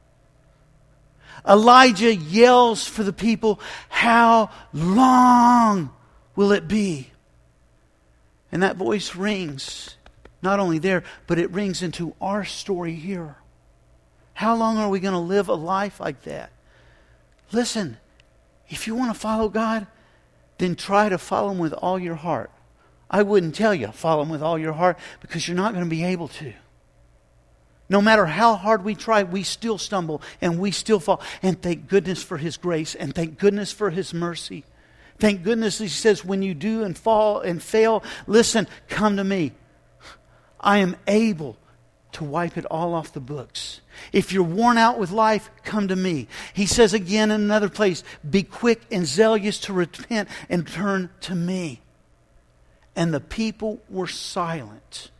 Elijah yells for the people, how long will it be? And that voice rings, not only there, but it rings into our story here. How long are we going to live a life like that? Listen, if you want to follow God, then try to follow Him with all your heart. I wouldn't tell you follow Him with all your heart, because you're not going to be able to. No matter how hard we try, we still stumble and we still fall. And thank goodness for His grace, and thank goodness for His mercy. Thank goodness He says, when you do and fall and fail, listen, come to me. I am able to wipe it all off the books. If you're worn out with life, come to me. He says again in another place, be quick and zealous to repent and turn to me. And the people were silent.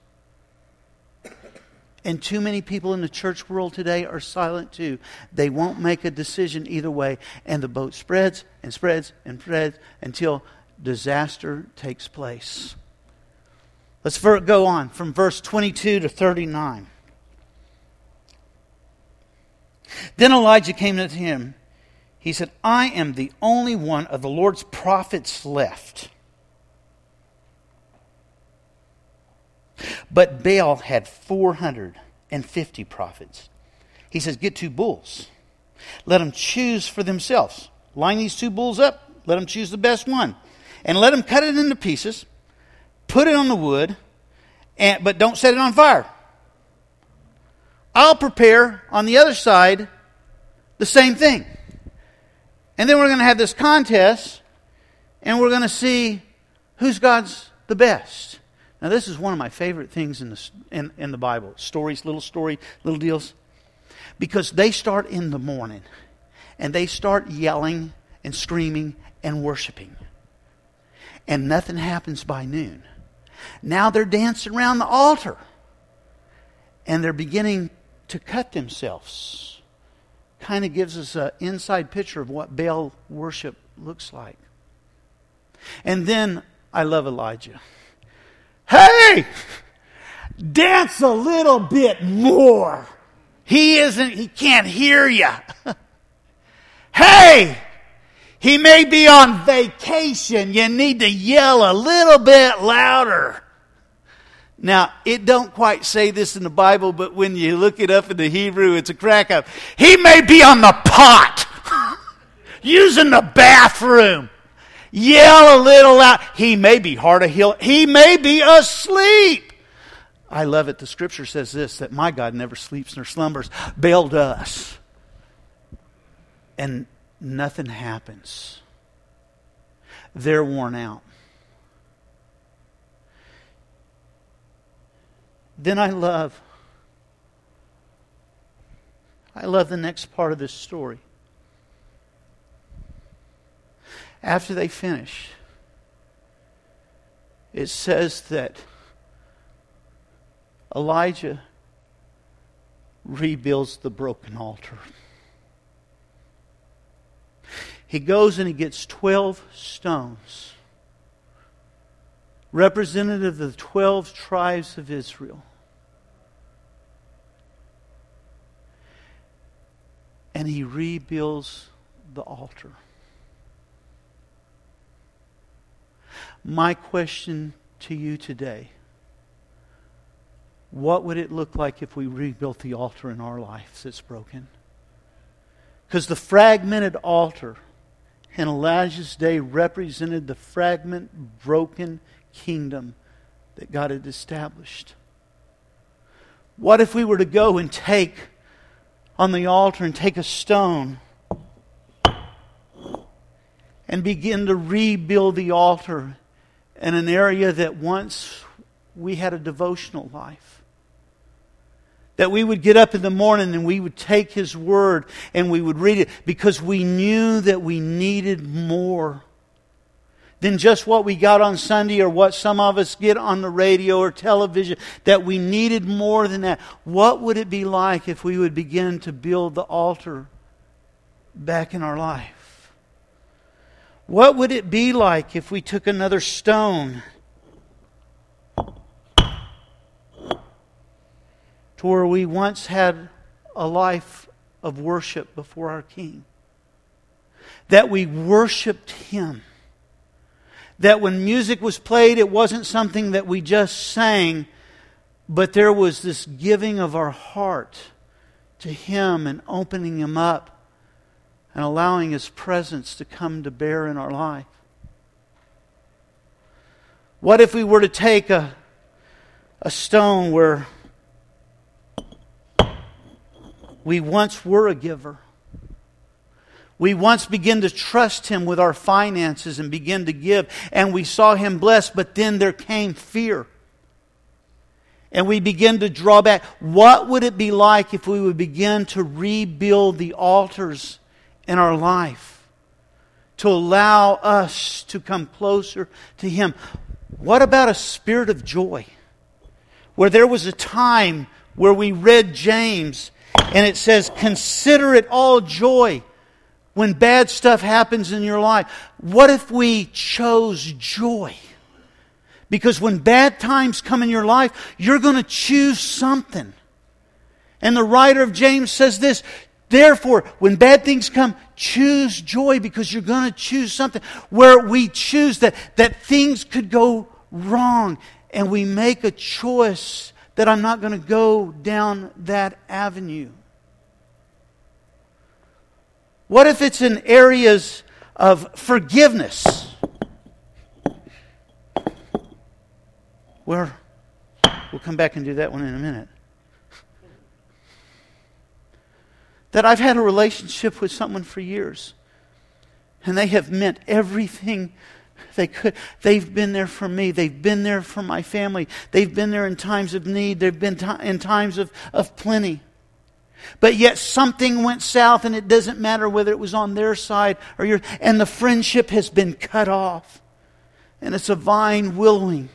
And too many people in the church world today are silent too. They won't make a decision either way. And the boat spreads and spreads and spreads until disaster takes place. Let's go on from verse 22 to 39. Then Elijah came to him. He said, I am the only one of the Lord's prophets left. But Baal had 450 prophets. He says, get 2 bulls. Let them choose for themselves. Line these 2 bulls up. Let them choose the best one. And let them cut it into pieces. Put it on the wood. But don't set it on fire. I'll prepare on the other side the same thing. And then we're going to have this contest. And we're going to see who's God's the best. Now, this is one of my favorite things in the Bible. Stories, little deals. Because they start in the morning. And they start yelling and screaming and worshiping. And nothing happens by noon. Now they're dancing around the altar. And they're beginning to cut themselves. Kind of gives us an inside picture of what Baal worship looks like. And then, I love Elijah. Hey! Dance a little bit more. He can't hear you. Hey! He may be on vacation. You need to yell a little bit louder. Now, it don't quite say this in the Bible, but when you look it up in the Hebrew, it's a crack up. He may be on the pot. Using the bathroom. Yell a little loud. He may be hard of hearing. He may be asleep. I love it. The Scripture says this, that my God never sleeps nor slumbers. Baal does. And nothing happens. They're worn out. Then I love the next part of this story. After they finish, it says that Elijah rebuilds the broken altar. He goes and he gets 12 stones, representative of the 12 tribes of Israel. And he rebuilds the altar. My question to you today, what would it look like if we rebuilt the altar in our lives that's broken? Because the fragmented altar in Elijah's day represented the fragment, broken kingdom that God had established. What if we were to go and take on the altar and take a stone and begin to rebuild the altar in an area that once we had a devotional life? That we would get up in the morning and we would take His Word and we would read it because we knew that we needed more. than just what we got on Sunday or what some of us get on the radio or television, that we needed more than that. What would it be like if we would begin to build the altar back in our life? What would it be like if we took another stone to where we once had a life of worship before our King? That we worshiped Him. That when music was played, it wasn't something that we just sang, but there was this giving of our heart to Him and opening Him up and allowing His presence to come to bear in our life. What if we were to take a stone where we once were a giver? We once began to trust Him with our finances and begin to give. And we saw Him bless, but then there came fear. And we begin to draw back. What would it be like if we would begin to rebuild the altars in our life to allow us to come closer to Him? What about a spirit of joy? Where there was a time where we read James and it says, "Consider it all joy when bad stuff happens in your life." What if we chose joy? Because when bad times come in your life, you're going to choose something. And the writer of James says this, therefore, when bad things come, choose joy, because you're going to choose something. Where we choose that things could go wrong, and we make a choice that I'm not going to go down that avenue. What if it's in areas of forgiveness? Where we'll come back and do that one in a minute. That I've had a relationship with someone for years, and they have meant everything they could. They've been there for me. They've been there for my family. They've been there in times of need. They've been in times of plenty. But yet something went south, and it doesn't matter whether it was on their side or yours, and the friendship has been cut off. And it's a vine willowing,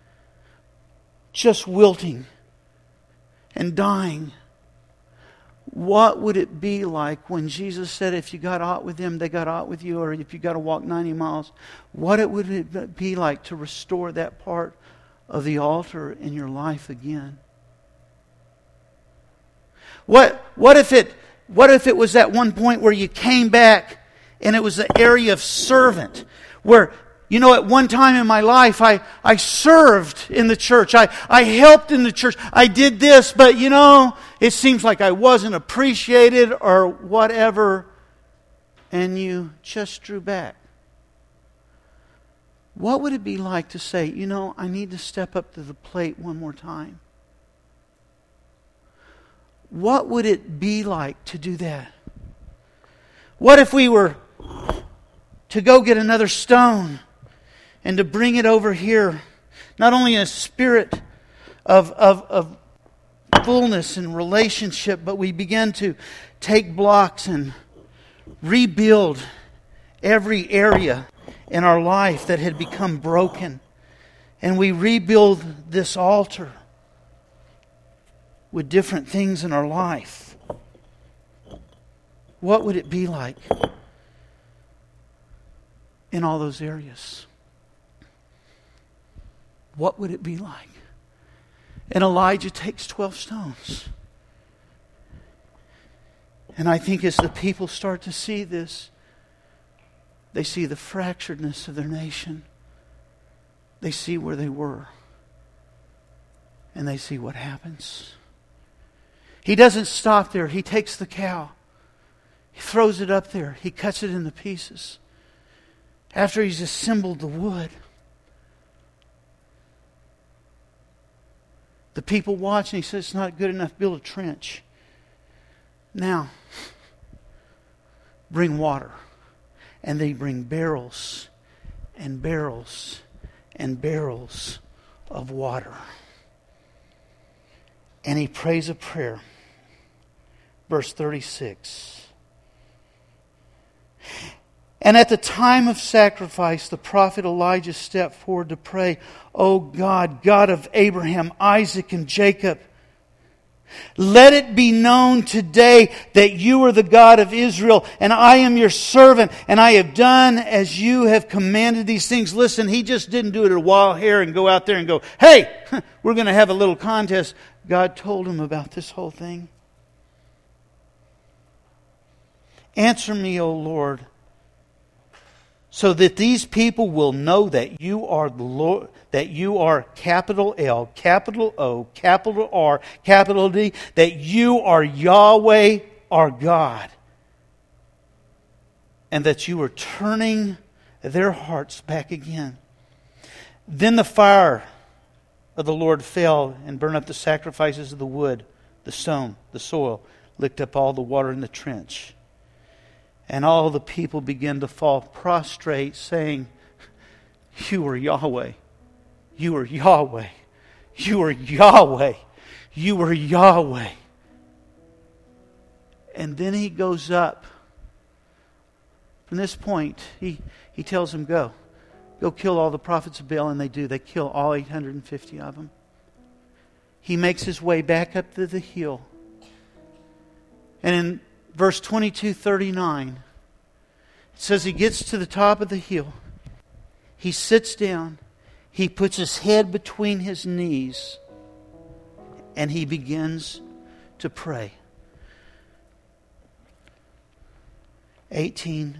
just wilting and dying. What would it be like when Jesus said, if you got aught with them, they got aught with you, or if you got to walk 90 miles? What would it be like to restore that part of the altar in your life again? What if it was at one point where you came back and it was the area of servant, where, you know, at one time in my life I served in the church, I helped in the church, I did this, but you know, it seems like I wasn't appreciated or whatever, and you just drew back. What would it be like to say, you know, I need to step up to the plate one more time? What would it be like to do that? What if we were to go get another stone and to bring it over here, not only in a spirit of fullness and relationship, but we begin to take blocks and rebuild every area in our life that had become broken. And we rebuild this altar with different things in our life. What would it be like in all those areas? What would it be like? And Elijah takes 12 stones. And I think as the people start to see this, they see the fracturedness of their nation. They see where they were. And they see what happens. He doesn't stop there. He takes the cow. He throws it up there. He cuts it into pieces. After he's assembled the wood, the people watch, and he says, it's not good enough to build a trench. Now, bring water. And they bring barrels and barrels and barrels of water. And he prays a prayer. Verse 36. And at the time of sacrifice, the prophet Elijah stepped forward to pray, "O God, God of Abraham, Isaac, and Jacob, let it be known today that you are the God of Israel, and I am your servant, and I have done as you have commanded these things." Listen, he just didn't do it a wild hair and go out there and go, "Hey, we're going to have a little contest." God told him about this whole thing. "Answer me, O Lord, so that these people will know that you are the Lord, that you are capital L, capital O, capital R, capital D, that you are Yahweh our God, and that you are turning their hearts back again." Then the fire of the Lord fell and burned up the sacrifices of the wood, the stone, the soil, licked up all the water in the trench. And all the people began to fall prostrate, saying, "You are Yahweh. You are Yahweh. You are Yahweh. You are Yahweh." And then he goes up. From this point, he tells them, Go kill all the prophets of Baal. And they do. They kill all 850 of them. He makes his way back up to the hill. And in verse 22:39, it says he gets to the top of the hill. He sits down. He puts his head between his knees. And he begins to pray. 18.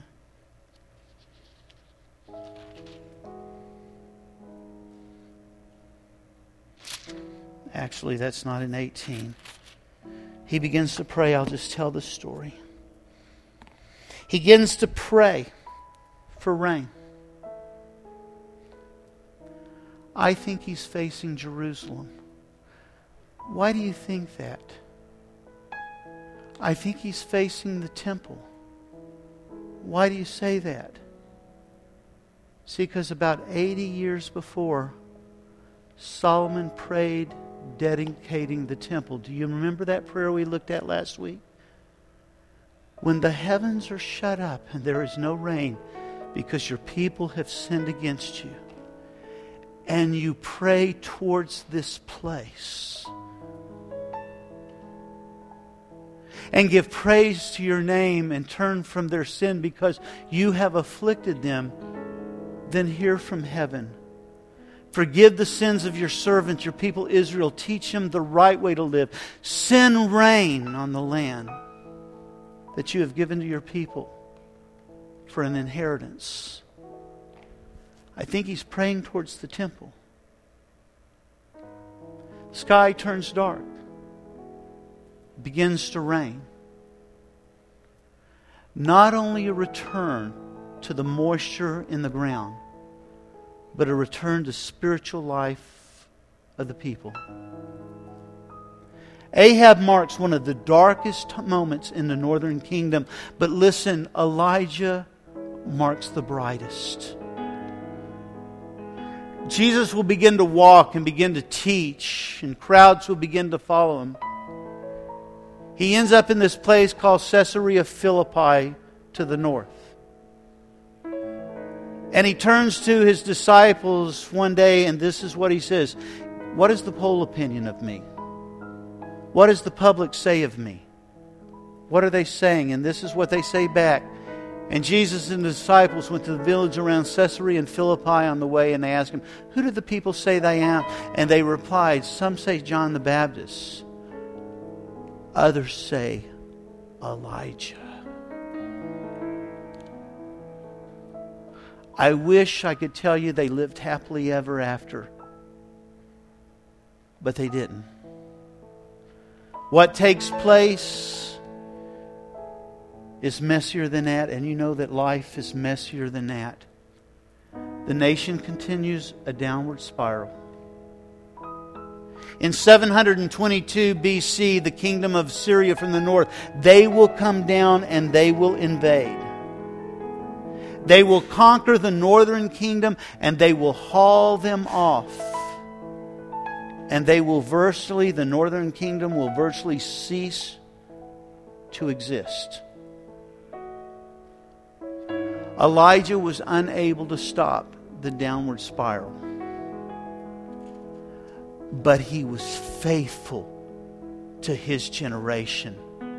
Actually, that's not in 18. He begins to pray. I'll just tell the story. He begins to pray for rain. I think he's facing Jerusalem. Why do you think that? I think he's facing the temple. Why do you say that? See, because about 80 years before, Solomon prayed dedicating the temple. Do you remember that prayer we looked at last week? When the heavens are shut up and there is no rain because your people have sinned against you, and you pray towards this place and give praise to your name and turn from their sin because you have afflicted them, then hear from heaven. Forgive the sins of your servant, your people Israel. Teach them the right way to live. Send rain on the land that you have given to your people for an inheritance. I think he's praying towards the temple. The sky turns dark. It begins to rain. Not only a return to the moisture in the ground, but a return to spiritual life of the people. Ahab marks one of the darkest moments in the northern kingdom. But listen, Elijah marks the brightest. Jesus will begin to walk and begin to teach, and crowds will begin to follow him. He ends up in this place called Caesarea Philippi to the north. And he turns to his disciples one day, and this is what he says. What is the poll opinion of me? What does the public say of me? What are they saying? And this is what they say back. And Jesus and the disciples went to the village around Caesarea and Philippi on the way, and they asked him, "Who do the people say I am?" And they replied, "Some say John the Baptist. Others say Elijah." I wish I could tell you they lived happily ever after. But they didn't. What takes place is messier than that, and you know that life is messier than that. The nation continues a downward spiral. In 722 BC, the kingdom of Syria from the north, they will come down and they will invade. They will conquer the northern kingdom and they will haul them off. And the northern kingdom will virtually cease to exist. Elijah was unable to stop the downward spiral. But he was faithful to his generation.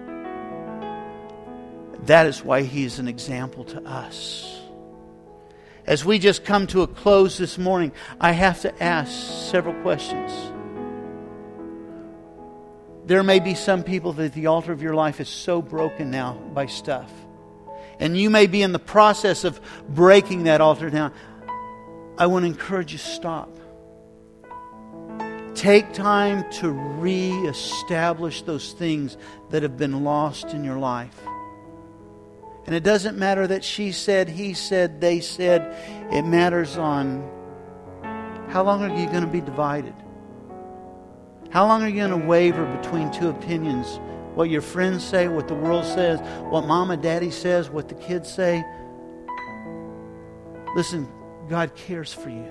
That is why he is an example to us. As we just come to a close this morning, I have to ask several questions. There may be some people that the altar of your life is so broken now by stuff. And you may be in the process of breaking that altar down. I want to encourage you to stop. Take time to re-establish those things that have been lost in your life. And it doesn't matter that she said, he said, they said. It matters on how long are you going to be divided? How long are you going to waver between two opinions? What your friends say, what the world says, what mom and daddy says, what the kids say. Listen, God cares for you.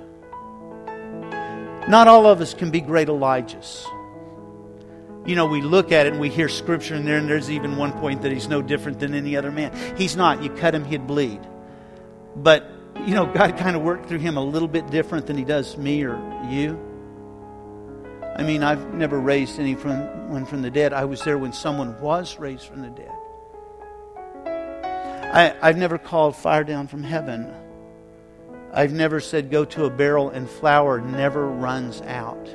Not all of us can be great Elijahs. You know, we look at it and we hear scripture in there, and there's even one point that he's no different than any other man. He's not. You cut him, he'd bleed. But, you know, God kind of worked through him a little bit different than he does me or you. I mean, I've never raised anyone from the dead. I was there when someone was raised from the dead. I've never called fire down from heaven. I've never said go to a barrel and flour never runs out.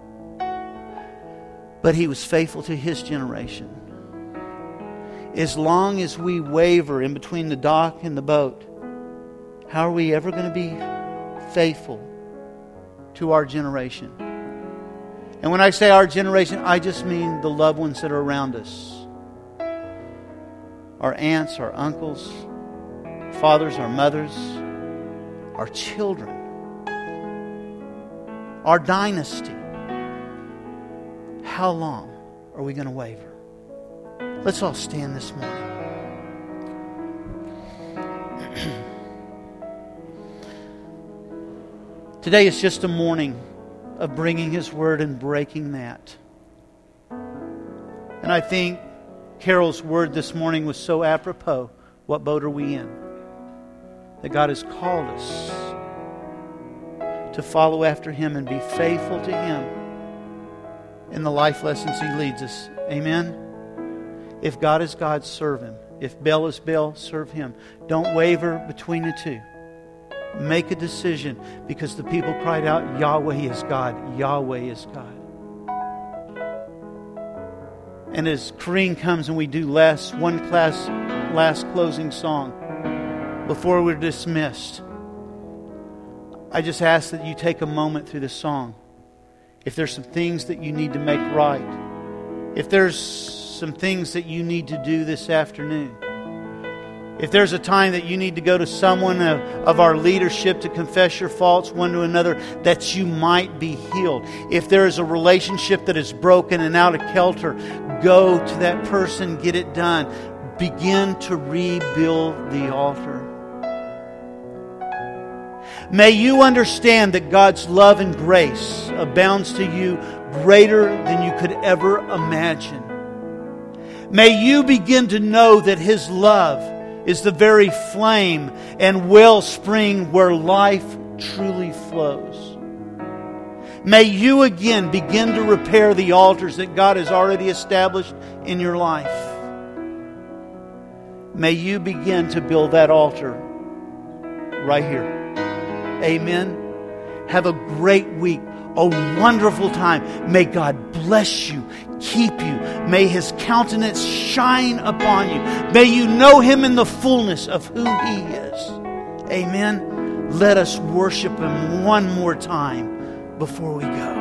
But he was faithful to his generation. As long as we waver in between the dock and the boat, how are we ever going to be faithful to our generation? And when I say our generation, I just mean the loved ones that are around us. Our aunts, our uncles, fathers, our mothers, our children, our dynasty. How long are we going to waver? Let's all stand this morning. Today is just a morning of bringing His Word and breaking that. And I think Carol's word this morning was so apropos. What boat are we in? That God has called us to follow after Him and be faithful to Him in the life lessons He leads us. Amen? If God is God, serve Him. If Baal is Baal, serve Him. Don't waver between the two. Make a decision, because the people cried out, Yahweh is God. Yahweh is God. And as Corrine comes and we do last closing song before we're dismissed, I just ask that you take a moment through this song. If there's some things that you need to make right, if there's some things that you need to do this afternoon, if there's a time that you need to go to someone of our leadership to confess your faults one to another, that you might be healed. If there is a relationship that is broken and out of kilter, go to that person, get it done. Begin to rebuild the altar. May you understand that God's love and grace abounds to you greater than you could ever imagine. May you begin to know that His love is the very flame and wellspring where life truly flows. May you again begin to repair the altars that God has already established in your life. May you begin to build that altar right here. Amen. Have a great week. A wonderful time. May God bless you, keep you. May His countenance shine upon you. May you know Him in the fullness of who He is. Amen. Let us worship Him one more time before we go.